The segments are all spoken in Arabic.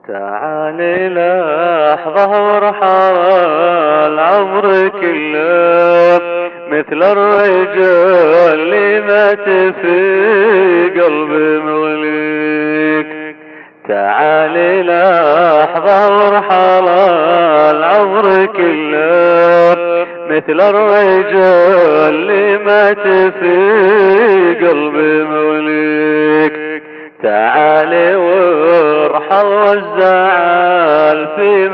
تعالي لحظة وارحل عمري كله مثل الرجال اللي مات في قلبي مغليك. تعالي لحظة وارحل عمري كله مثل الرجال اللي مات في قلبي مغليك. تعالي وارحل والزعل في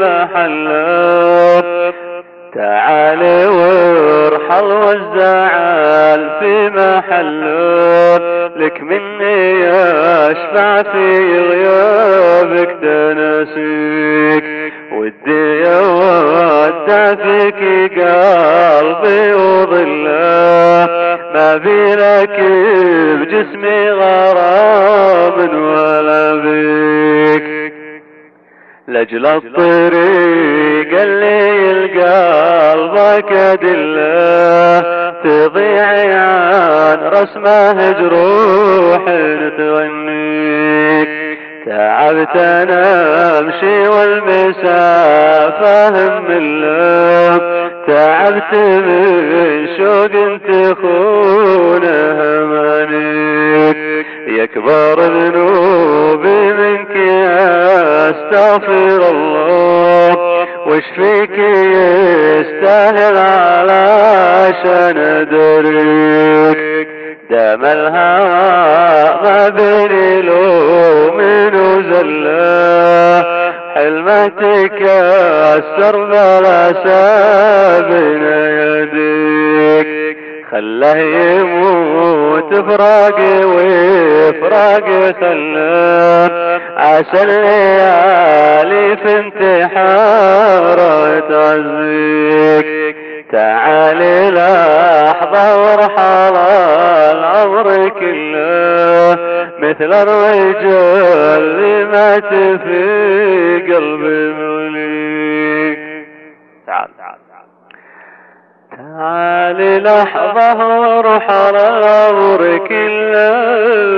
محله، تعالي وارحل والزعل في محله، لك مني اشفع في غيابك تناسيك. ودي اودع فيك قلبي وظله، ما بيلك بجسمي غرام ولا بيك. لاجل الطريق اللي القلبك ادله، تضيعي عن رسمه جروح تغنيك. تعبت انا امشي والمسافه همله، تعبت من شوق تخون همانيك. يكبر ذنوبي منك استغفر الله، وش فيك يستاهل علشان ادريك. دام الهوى ما بيني لو من وزله، حلمتك أسر بلا سابن يديك. خله يموت فراقي وفراقي خله، عسى الليالي في انتحاره تعزيك. تعالي لحظة وارحل العمر كله مثل الرجال اللي مات في قلبي موليك. تعالي لحظة وارحل العمر كله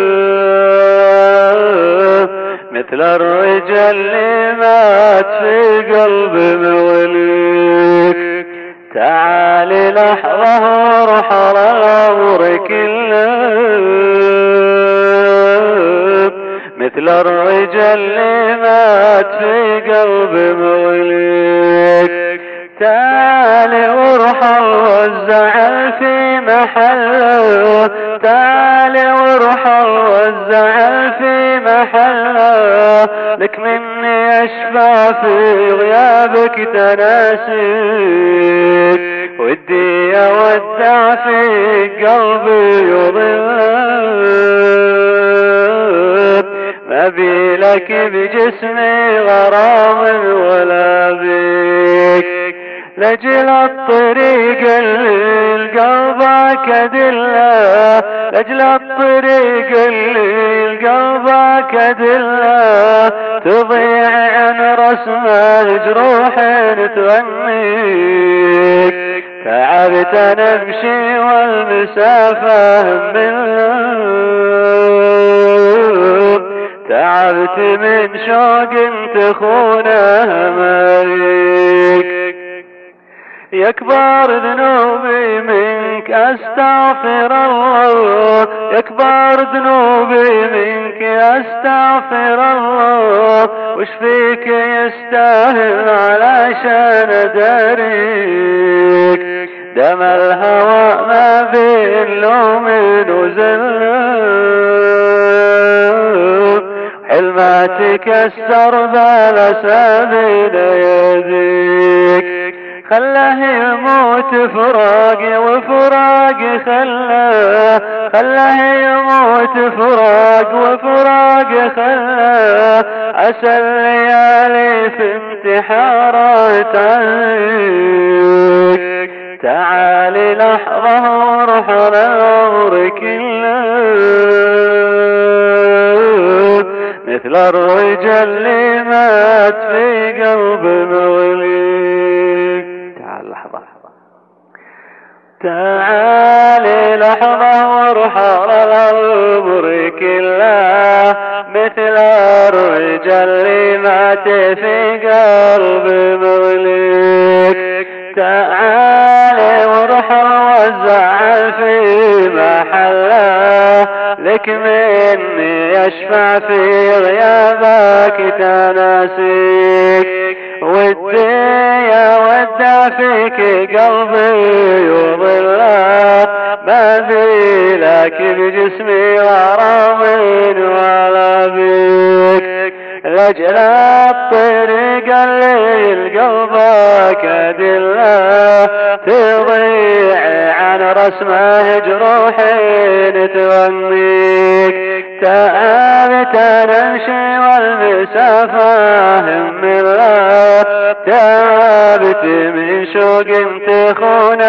مثل الرجال اللي مات في قلبي موليك. تعالي لحظة وارحل العمر كله مثل الرجال اللي مات في قلبي موليك. تعالي وارحل والزعل في محله، تعالي وارحل والزعل في محله، لك مني اشفع في غيابك تناسيك. ودي اودع في قلبي يضل، ما بيلك بجسمي غرام ولا بيك. لجل الطريق اللي القلبك ادله، لجل الطريق اللي القلبك ادله، تضيع عن رسمه جروح تغنيك. تعبت نمشي والمسافة همله، تعبت من شوق تخونه مالك. يكبر ذنوبي منك استغفر الله، يكبر ذنوبي منك استغفر الله، وش فيك يستاهل علشان اداريك. دم الهوى ما بين لوم وزل، حلماتك السر بلا سبيل يديك. خله يموت فراقي وفراقي خله، خله يموت فراق وفراقي خله، عسى الليالي في انتحاره تعزيك. تعالي لحظة وارحل العمر كله مثل الرجال اللي مات في قلب مغليك. تعالي لحظة وارحل العمر كله مثل الرجال اللي مات في قلب مغلق. تعالي وارحم والزعل في محله، لك مني يشفع في غيابك تناسيك. ودي يا ودع فيك قلبي يضله، ما بي لكن جسمي غرام ولا بيك. لجل الطريق الليل قلبك أدله، تضيع عن رسمه جروحين تغنيك. تعبت نمشي والمسافة هم الله، تعبت من شوق تخون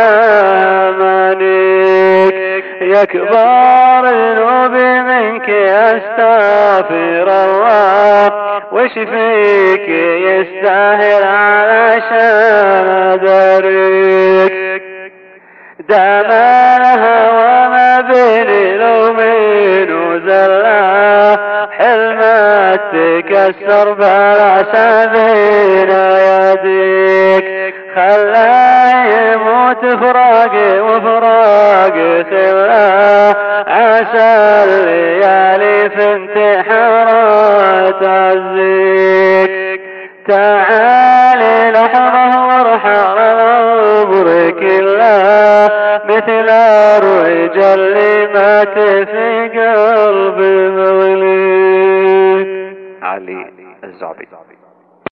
أمانيك. يا كبار ذنوبي منك أستغفر الله، وش فيك يستاهل علشان أدريك. دام الهوى ما بين لومين وزلة، حلمت تكسر بلا سبيل يديك. خلاه يموت فراقي وفراق خله، عسى الليالي في انتحارها تعزيك. تعالي لحظة وارحل العمر كله، مثل الرجال اللي مات في قلب مغلق. علي الزعبي.